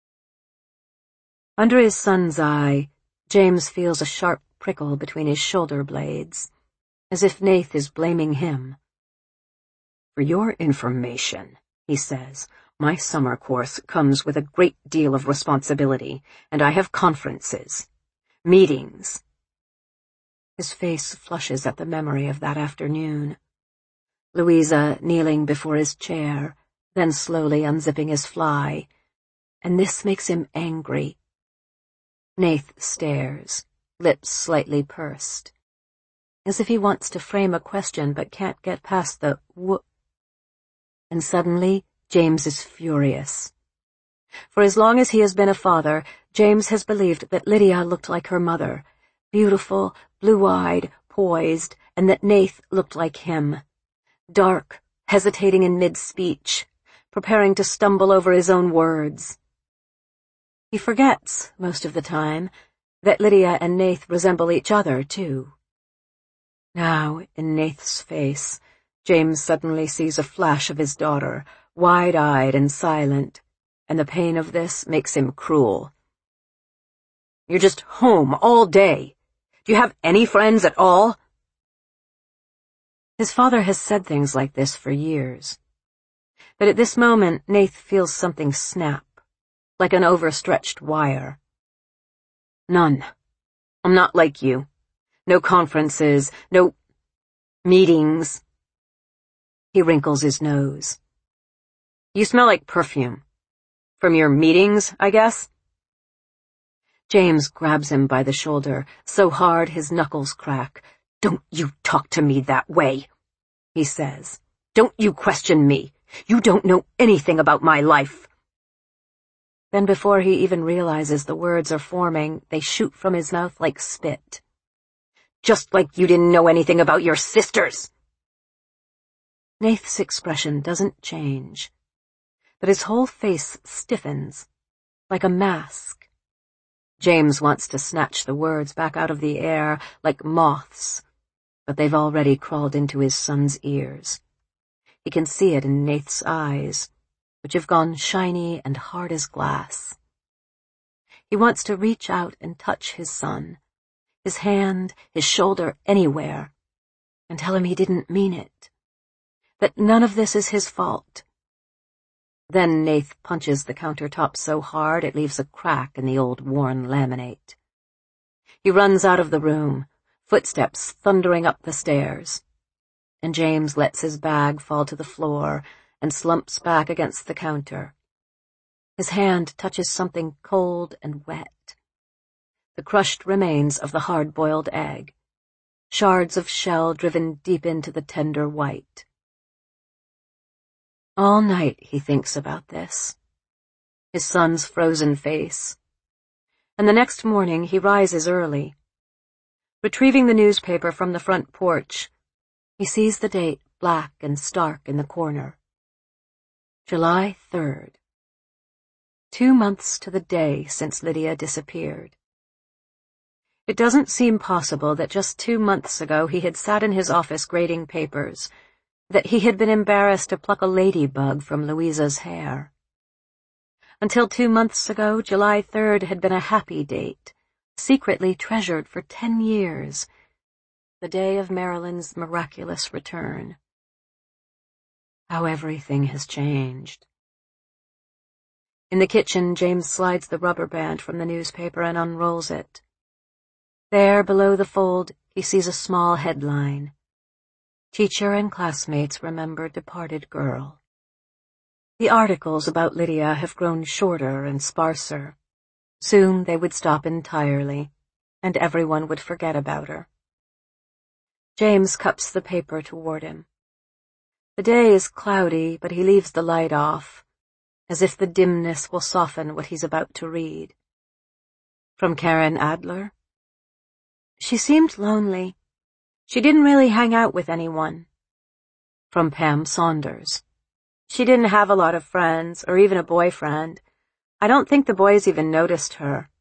Under his son's eye, James feels a sharp prickle between his shoulder blades, as if Nath is blaming him. "For your information," he says, "my summer course comes with a great deal of responsibility, and I have conferences, meetings." His face flushes at the memory of that afternoon. Louisa kneeling before his chair, then slowly unzipping his fly, and this makes him angry. Nath stares, lips slightly pursed, as if he wants to frame a question but can't get past the wh. And suddenly, James is furious. For as long as he has been a father, James has believed that Lydia looked like her mother, beautiful, blue-eyed, poised, and that Nath looked like him, dark, hesitating in mid-speech, preparing to stumble over his own words. He forgets, most of the time, that Lydia and Nath resemble each other, too. Now, in Nath's face, James suddenly sees a flash of his daughter, wide-eyed and silent, and the pain of this makes him cruel. "You're just home all day. Do you have any friends at all?" His father has said things like this for years. But at this moment, Nath feels something snap, like an overstretched wire. "None. I'm not like you. No conferences, no meetings." He wrinkles his nose. "You smell like perfume. From your meetings, I guess?" James grabs him by the shoulder, so hard his knuckles crack. "Don't you talk to me that way," he says. "Don't you question me. You don't know anything about my life." Then before he even realizes the words are forming, they shoot from his mouth like spit. "Just like you didn't know anything about your sisters." Nath's expression doesn't change, but his whole face stiffens, like a mask. James wants to snatch the words back out of the air like moths, but they've already crawled into his son's ears. He can see it in Nath's eyes, which have gone shiny and hard as glass. He wants to reach out and touch his son, his hand, his shoulder, anywhere, and tell him he didn't mean it, that none of this is his fault. Then Nath punches the countertop so hard it leaves a crack in the old worn laminate. He runs out of the room, footsteps thundering up the stairs, and James lets his bag fall to the floor and slumps back against the counter. His hand touches something cold and wet. The crushed remains of the hard-boiled egg, shards of shell driven deep into the tender white. All night he thinks about this, his son's frozen face, and the next morning he rises early. Retrieving the newspaper from the front porch, he sees the date black and stark in the corner. July 3rd. 2 months to the day since Lydia disappeared. It doesn't seem possible that just 2 months ago he had sat in his office grading papers, that he had been embarrassed to pluck a ladybug from Louisa's hair. Until 2 months ago, July 3rd had been a happy date, secretly treasured for 10 years, the day of Marilyn's miraculous return. How everything has changed. In the kitchen, James slides the rubber band from the newspaper and unrolls it. There, below the fold, he sees a small headline. Teacher and classmates remember departed girl. The articles about Lydia have grown shorter and sparser. Soon they would stop entirely, and everyone would forget about her. James cups the paper toward him. The day is cloudy, but he leaves the light off, as if the dimness will soften what he's about to read. From Karen Adler? She seemed lonely. She didn't really hang out with anyone. From Pam Saunders. She didn't have a lot of friends, or even a boyfriend. I don't think the boys even noticed her.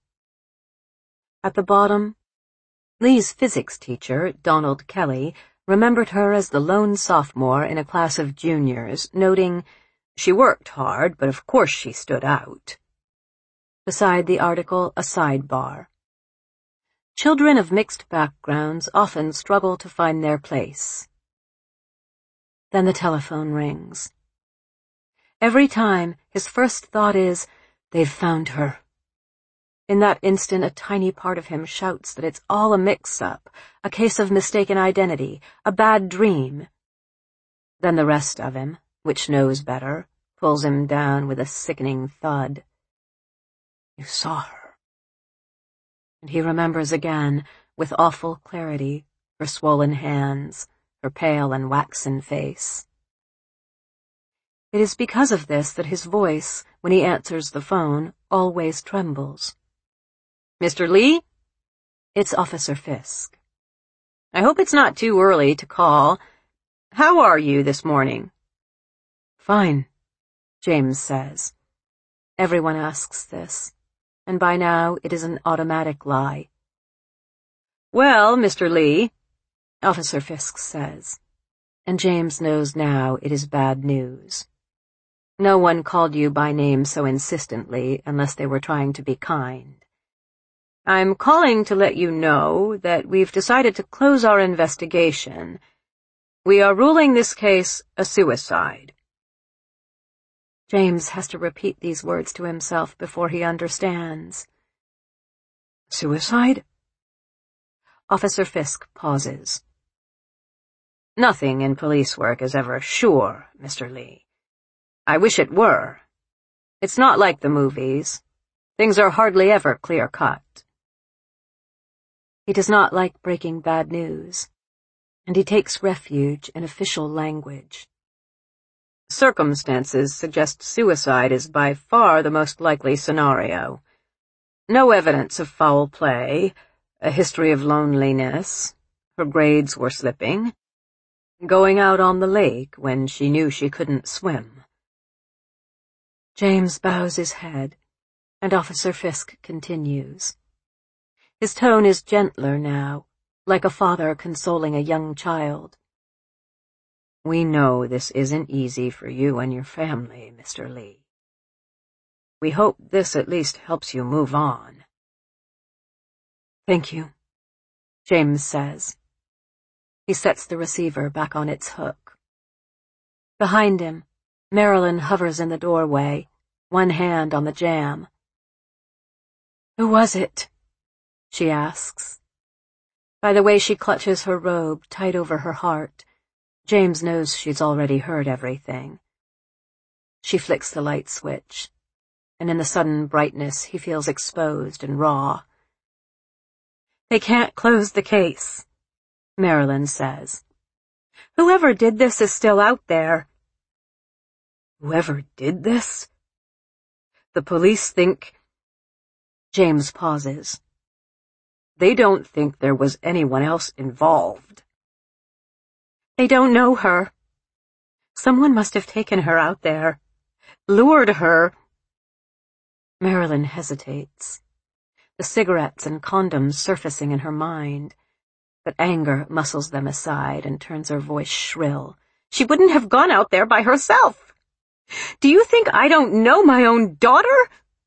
At the bottom, Lee's physics teacher, Donald Kelly, remembered her as the lone sophomore in a class of juniors, noting, "She worked hard, but of course she stood out." Beside the article, a sidebar. Children of mixed backgrounds often struggle to find their place. Then the telephone rings. Every time, his first thought is, they've found her. In that instant, a tiny part of him shouts that it's all a mix-up, a case of mistaken identity, a bad dream. Then the rest of him, which knows better, pulls him down with a sickening thud. You saw her. And he remembers again, with awful clarity, her swollen hands, her pale and waxen face. It is because of this that his voice, when he answers the phone, always trembles. Mr. Lee? It's Officer Fisk. I hope it's not too early to call. How are you this morning? Fine, James says. Everyone asks this, and by now it is an automatic lie. Well, Mr. Lee, Officer Fisk says, and James knows now it is bad news. No one called you by name so insistently unless they were trying to be kind. I'm calling to let you know that we've decided to close our investigation. We are ruling this case a suicide. James has to repeat these words to himself before he understands. Suicide? Officer Fisk pauses. Nothing in police work is ever sure, Mr. Lee. I wish it were. It's not like the movies. Things are hardly ever clear-cut. He does not like breaking bad news, and he takes refuge in official language. Circumstances suggest suicide is by far the most likely scenario. No evidence of foul play, a history of loneliness, her grades were slipping, going out on the lake when she knew she couldn't swim. James bows his head, and Officer Fisk continues. His tone is gentler now, like a father consoling a young child. We know this isn't easy for you and your family, Mr. Lee. We hope this at least helps you move on. Thank you, James says. He sets the receiver back on its hook. Behind him, Marilyn hovers in the doorway, one hand on the jamb. Who was it? She asks. By the way she clutches her robe tight over her heart, James knows she's already heard everything. She flicks the light switch, and in the sudden brightness he feels exposed and raw. They can't close the case, Marilyn says. Whoever did this is still out there. Whoever did this? The police think... James pauses. They don't think there was anyone else involved. They don't know her. Someone must have taken her out there, lured her. Marilyn hesitates, the cigarettes and condoms surfacing in her mind, but anger muscles them aside and turns her voice shrill. She wouldn't have gone out there by herself. Do you think I don't know my own daughter?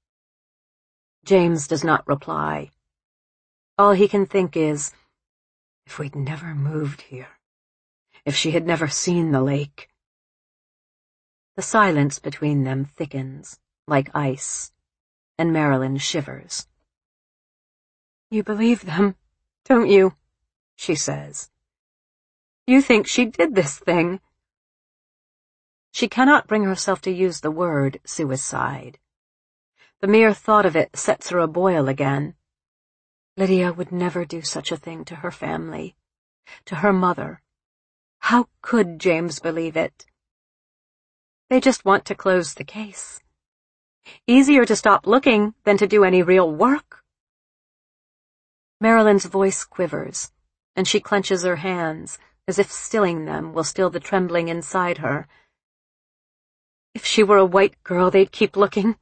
James does not reply. All he can think is, if we'd never moved here, if she had never seen the lake. The silence between them thickens, like ice, and Marilyn shivers. You believe them, don't you? She says. You think she did this thing. She cannot bring herself to use the word suicide. The mere thought of it sets her aboil again. Lydia would never do such a thing to her family, to her mother. How could James believe it? They just want to close the case. Easier to stop looking than to do any real work. Marilyn's voice quivers, and she clenches her hands, as if stilling them will still the trembling inside her. If she were a white girl, they'd keep looking.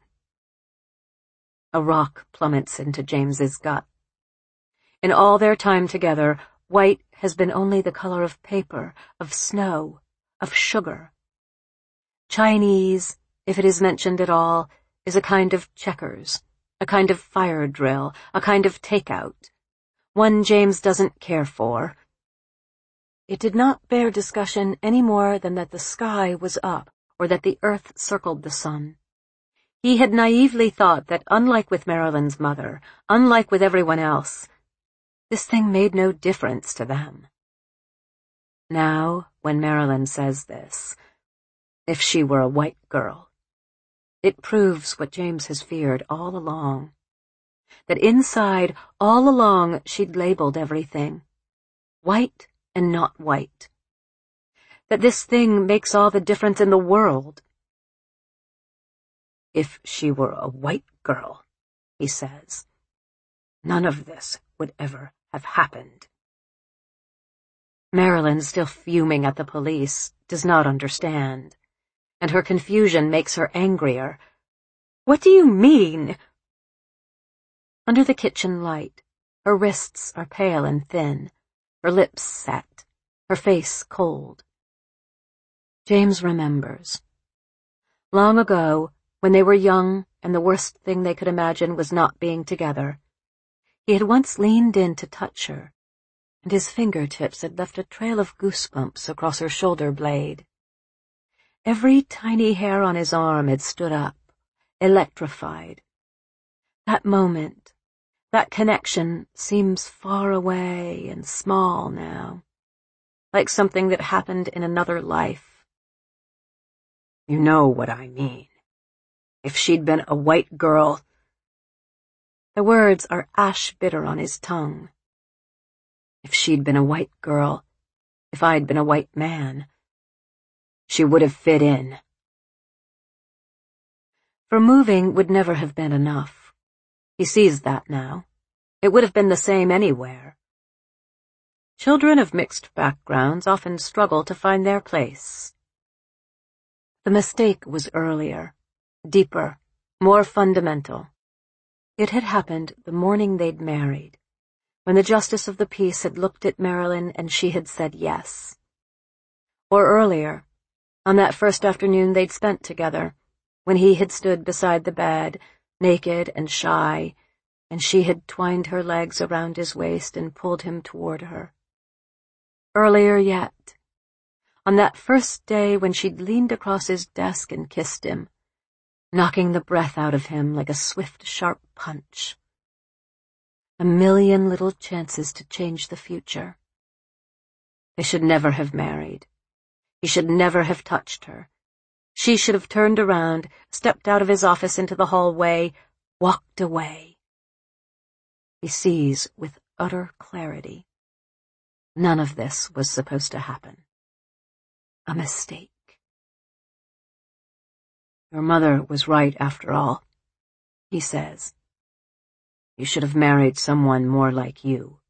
A rock plummets into James's gut. In all their time together, white has been only the color of paper, of snow, of sugar. Chinese, if it is mentioned at all, is a kind of checkers, a kind of fire drill, a kind of takeout, one James doesn't care for. It did not bear discussion any more than that the sky was up or that the earth circled the sun. He had naively thought that, unlike with Marilyn's mother, unlike with everyone else, this thing made no difference to them. Now, when Marilyn says this, if she were a white girl, it proves what James has feared all along. That inside, all along, she'd labeled everything. White and not white. That this thing makes all the difference in the world. If she were a white girl, he says, none of this would ever have happened. Marilyn, still fuming at the police, does not understand, and her confusion makes her angrier. What do you mean? Under the kitchen light, her wrists are pale and thin, her lips set, her face cold. James remembers. Long ago, when they were young and the worst thing they could imagine was not being together, he had once leaned in to touch her, and his fingertips had left a trail of goosebumps across her shoulder blade. Every tiny hair on his arm had stood up, electrified. That moment, that connection seems far away and small now, like something that happened in another life. You know what I mean. If she'd been a white girl— The words are ash-bitter on his tongue. If she'd been a white girl, if I'd been a white man, she would have fit in. For moving would never have been enough. He sees that now. It would have been the same anywhere. Children of mixed backgrounds often struggle to find their place. The mistake was earlier, deeper, more fundamental. It had happened the morning they'd married, when the Justice of the Peace had looked at Marilyn and she had said yes. Or earlier, on that first afternoon they'd spent together, when he had stood beside the bed, naked and shy, and she had twined her legs around his waist and pulled him toward her. Earlier yet, on that first day when she'd leaned across his desk and kissed him, knocking the breath out of him like a swift, sharp punch. A million little chances to change the future. They should never have married. He should never have touched her. She should have turned around, stepped out of his office into the hallway, walked away. He sees with utter clarity. None of this was supposed to happen. A mistake. Your mother was right after all, he says. You should have married someone more like you.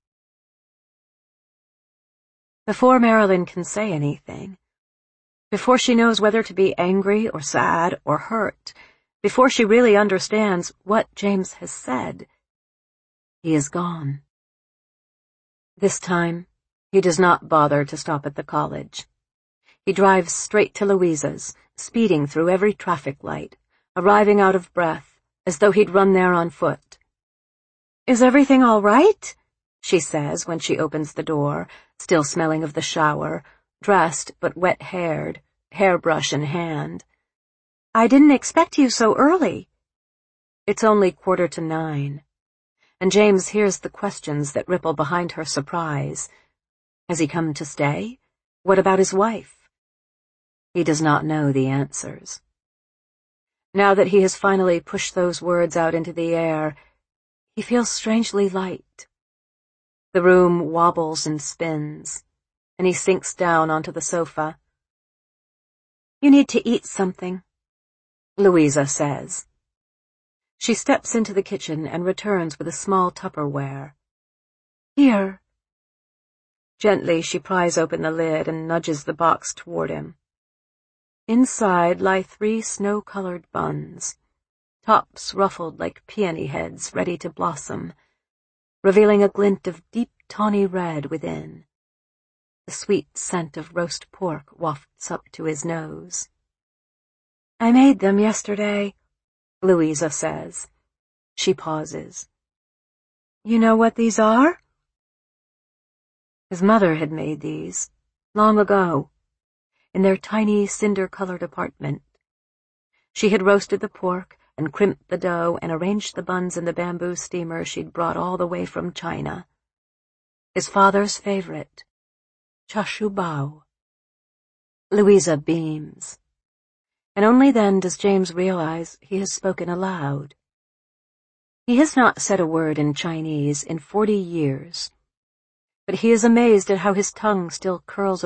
Before Marilyn can say anything, before she knows whether to be angry or sad or hurt, before she really understands what James has said, he is gone. This time, he does not bother to stop at the college. He drives straight to Louisa's, speeding through every traffic light, arriving out of breath, as though he'd run there on foot. Is everything all right? She says when she opens the door, still smelling of the shower, dressed but wet-haired, hairbrush in hand. I didn't expect you so early. It's only 9:15, and James hears the questions that ripple behind her surprise. Has he come to stay? What about his wife? He does not know the answers. Now that he has finally pushed those words out into the air, he feels strangely light. The room wobbles and spins, and he sinks down onto the sofa. You need to eat something, Louisa says. She steps into the kitchen and returns with a small Tupperware. Here. Gently she pries open the lid and nudges the box toward him. Inside lie 3 snow-colored buns, tops ruffled like peony heads ready to blossom, revealing a glint of deep tawny red within. The sweet scent of roast pork wafts up to his nose. I made them yesterday, Louisa says. She pauses. You know what these are? His mother had made these, long ago, in their tiny cinder-colored apartment. She had roasted the pork and crimped the dough and arranged the buns in the bamboo steamer she'd brought all the way from China. His father's favorite, chashu bao. Louisa beams, and only then does James realize he has spoken aloud. He has not said a word in Chinese in 40 years, but he is amazed at how his tongue still curls